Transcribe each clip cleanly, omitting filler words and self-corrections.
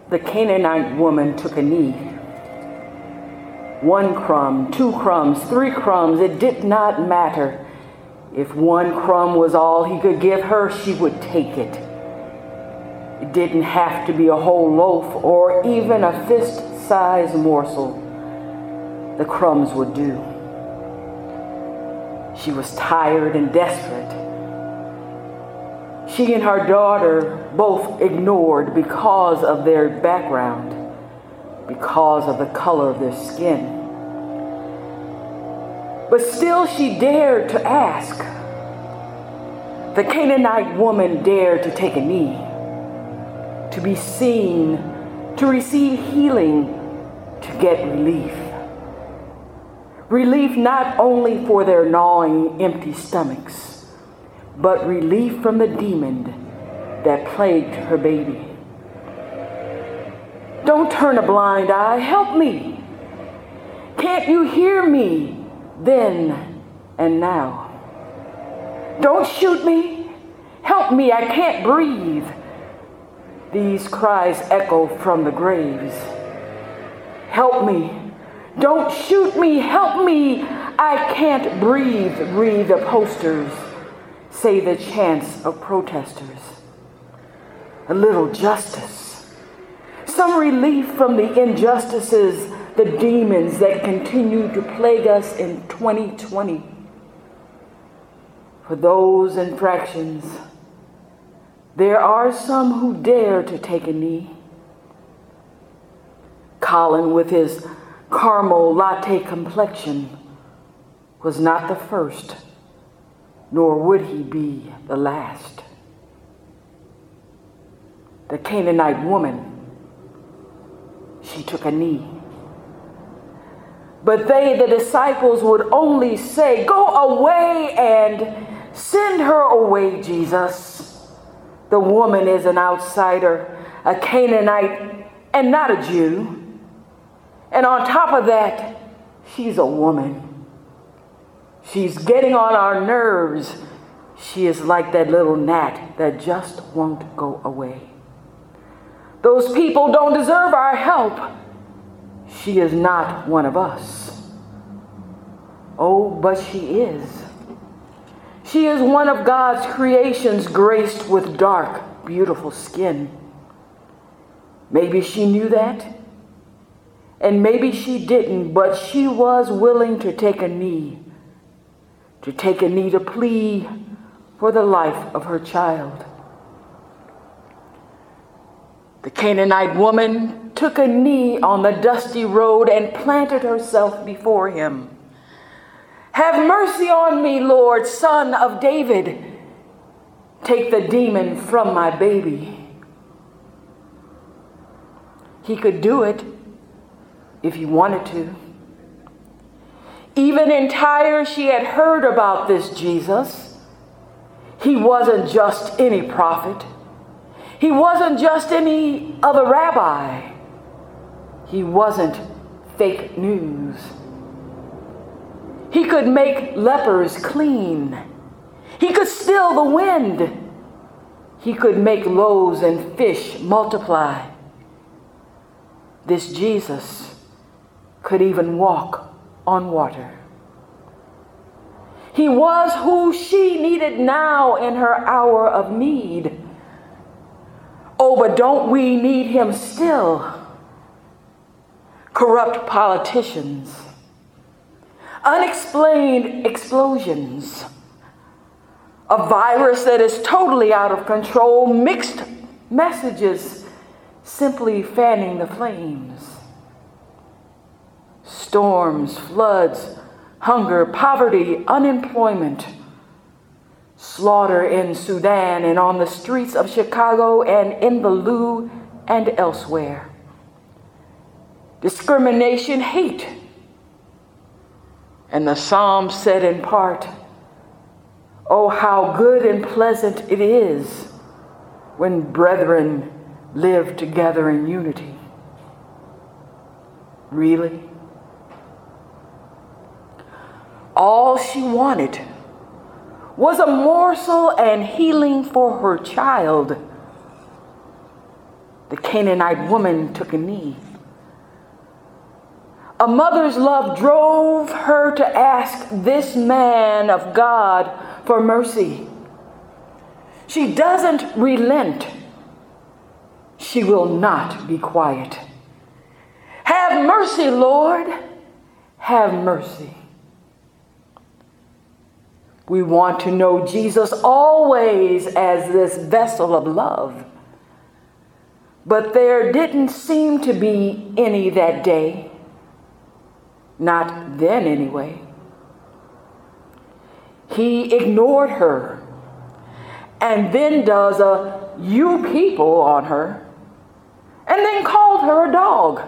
The Canaanite woman took a knee. 1 crumb, 2 crumbs, 3 crumbs, it did not matter. If 1 crumb was all he could give her, she would take it. It didn't have to be a whole loaf or even a fist-sized morsel. The crumbs would do. She was tired and desperate. She and her daughter both ignored because of their background, because of the color of their skin. But still she dared to ask. The Canaanite woman dared to take a knee, to be seen, to receive healing, to get relief. Relief not only for their gnawing, empty stomachs, but relief from the demon that plagued her baby. Don't turn a blind eye. Help me. Can't you hear me then and now? Don't shoot me. Help me. I can't breathe. These cries echo from the graves. Help me. Don't shoot me. Help me. I can't breathe. Read the posters. Say the chants of protesters. A little justice. Some relief from the injustices, the demons that continue to plague us in 2020. For those infractions, there are some who dare to take a knee. Colin, with his caramel latte complexion, was not the first, nor would he be the last. The Canaanite woman, she took a knee. But they, the disciples, would only say, "Go away and send her away, Jesus. The woman is an outsider, a Canaanite, and not a Jew. And on top of that, she's a woman. She's getting on our nerves. She is like that little gnat that just won't go away. Those people don't deserve our help. She is not one of us." Oh, but she is. She is one of God's creations graced with dark, beautiful skin. Maybe she knew that, and maybe she didn't, but she was willing to take a knee to plead for the life of her child. The Canaanite woman took a knee on the dusty road and planted herself before him. "Have mercy on me, Lord, Son of David. Take the demon from my baby." He could do it if he wanted to. Even in Tyre, she had heard about this Jesus. He wasn't just any prophet. He wasn't just any other rabbi. He wasn't fake news. He could make lepers clean. He could still the wind. He could make loaves and fish multiply. This Jesus could even walk on water. He was who she needed now in her hour of need. Oh, but don't we need him still? Corrupt politicians, unexplained explosions, a virus that is totally out of control, mixed messages simply fanning the flames. Storms, floods, hunger, poverty, unemployment, slaughter in Sudan and on the streets of Chicago and in the Lou and elsewhere. Discrimination, hate. And the psalm said in part, "Oh, how good and pleasant it is when brethren live together in unity." Really? All she wanted was a morsel and healing for her child. The Canaanite woman took a knee. A mother's love drove her to ask this man of God for mercy. She doesn't relent. She will not be quiet. Have mercy, Lord. Have mercy. We want to know Jesus always as this vessel of love. But there didn't seem to be any that day. Not then, anyway. He ignored her and then does a "you people" on her and then called her a dog.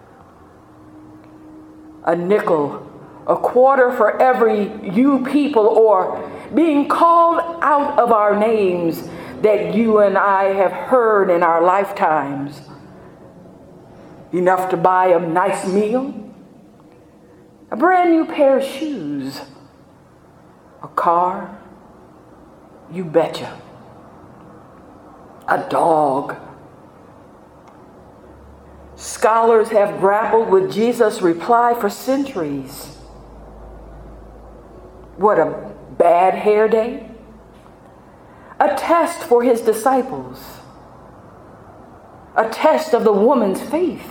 A nickel, a quarter for every "you people" or being called out of our names that you and I have heard in our lifetimes. Enough to buy a nice meal, a brand new pair of shoes, a car, you betcha. A dog. Scholars have grappled with Jesus' reply for centuries. What a bad hair day. A test for his disciples. A test of the woman's faith.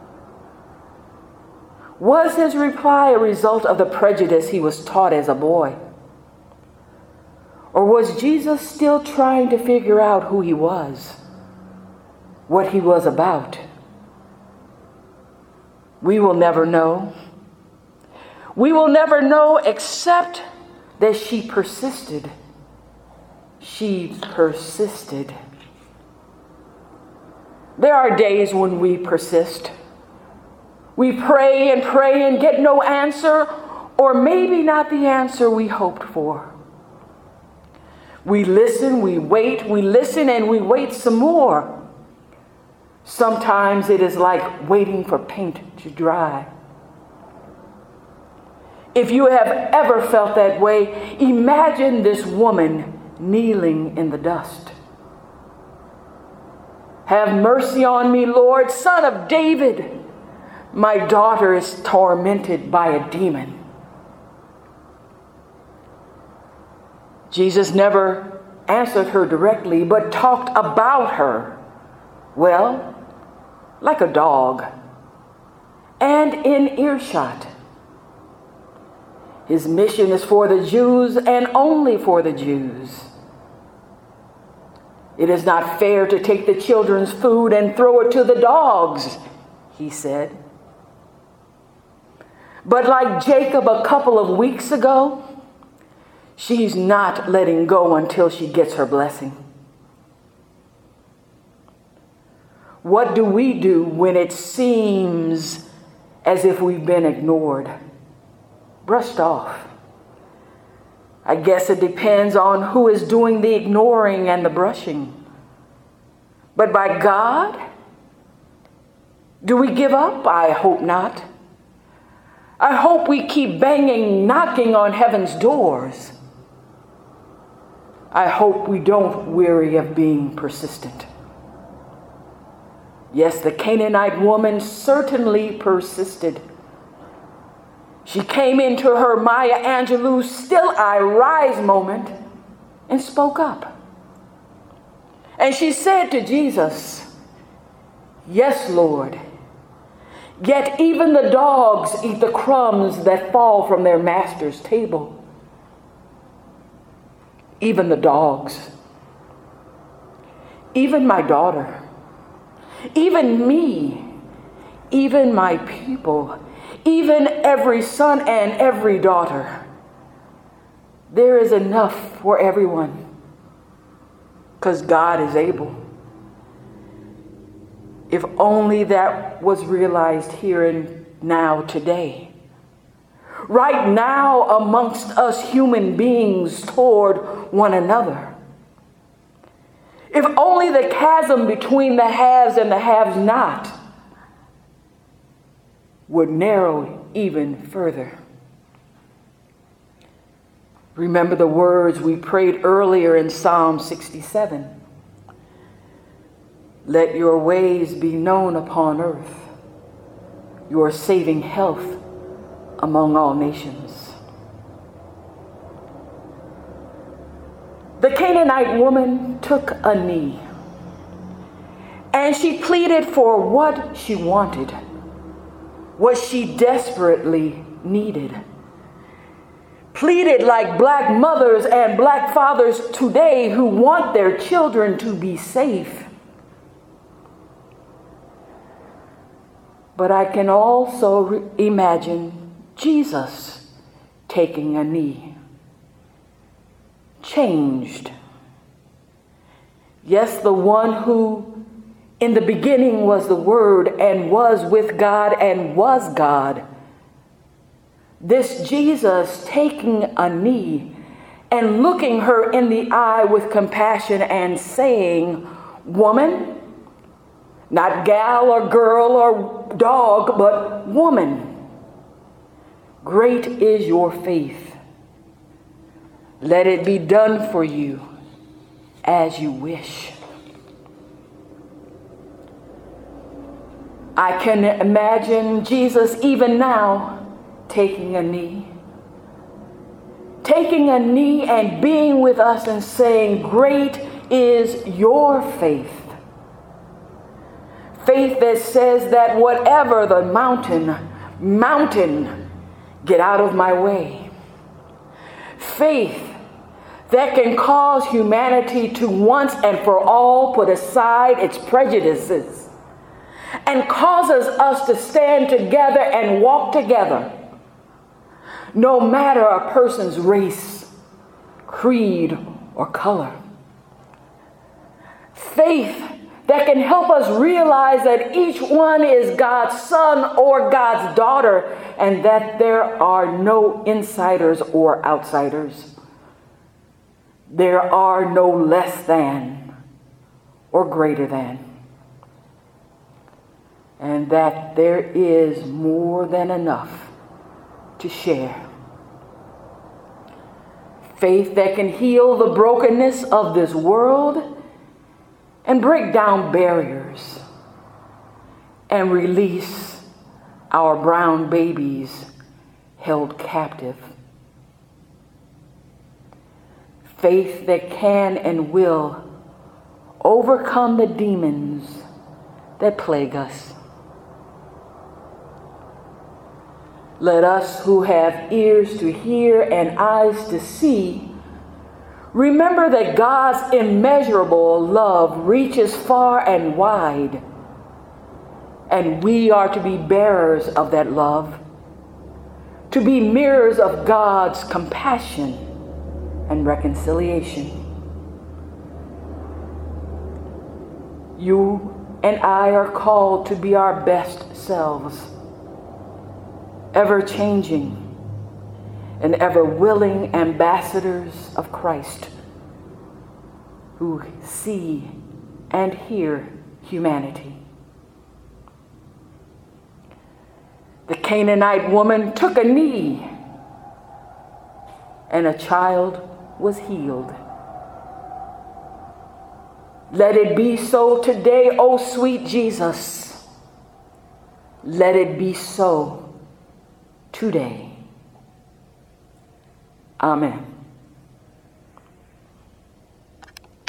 Was his reply a result of the prejudice he was taught as a boy? Or was Jesus still trying to figure out who he was, what he was about? We will never know. We will never know except that she persisted. She persisted. There are days when we persist. We pray and get no answer, or maybe not the answer we hoped for. We listen, we wait, we listen, and we wait some more. Sometimes it is like waiting for paint to dry. If you have ever felt that way, imagine this woman kneeling in the dust. Have mercy on me, Lord, Son of David. My daughter is tormented by a demon. Jesus never answered her directly, but talked about her, well, like a dog, and in earshot. His mission is for the Jews and only for the Jews. It is not fair to take the children's food and throw it to the dogs, he said. But like Jacob a couple of weeks ago, she's not letting go until she gets her blessing. What do we do when it seems as if we've been ignored, brushed off? I guess it depends on who is doing the ignoring and the brushing. But by God, do we give up? I hope not. I hope we keep banging, knocking on heaven's doors. I hope we don't weary of being persistent. Yes, the Canaanite woman certainly persisted. She came into her Maya Angelou "Still I Rise" moment and spoke up. And she said to Jesus, "Yes, Lord, yet even the dogs eat the crumbs that fall from their master's table." Even the dogs, even my daughter, even me, even my people, even every son and every daughter. There is enough for everyone, because God is able. If only that was realized here and now today. Right now amongst us human beings toward one another. If only the chasm between the haves and the have-not would narrow even further. Remember the words we prayed earlier in Psalm 67. Let your ways be known upon earth, your saving health among all nations. The Canaanite woman took a knee, and she pleaded for what she wanted, what she desperately needed. Pleaded like black mothers and black fathers today who want their children to be safe. But I can also imagine Jesus taking a knee, changed. Yes, the one who in the beginning was the Word and was with God and was God. This Jesus taking a knee and looking her in the eye with compassion and saying, "Woman," not gal or girl or dog, but woman, "great is your faith. Let it be done for you as you wish." I can imagine Jesus even now taking a knee and being with us and saying, "Great is your faith." Faith that says that whatever the mountain, get out of my way. Faith that can cause humanity to once and for all put aside its prejudices and causes us to stand together and walk together, no matter a person's race, creed, or color. Faith that can help us realize that each one is God's son or God's daughter, and that there are no insiders or outsiders. There are no less than or greater than. And that there is more than enough to share. Faith that can heal the brokenness of this world and break down barriers and release our brown babies held captive. Faith that can and will overcome the demons that plague us. Let us who have ears to hear and eyes to see remember that God's immeasurable love reaches far and wide, and we are to be bearers of that love, to be mirrors of God's compassion and reconciliation. You and I are called to be our best selves, ever changing and ever willing ambassadors of Christ who see and hear humanity. The Canaanite woman took a knee, and a child was healed. Let it be so today, O sweet Jesus. Let it be so today. Amen.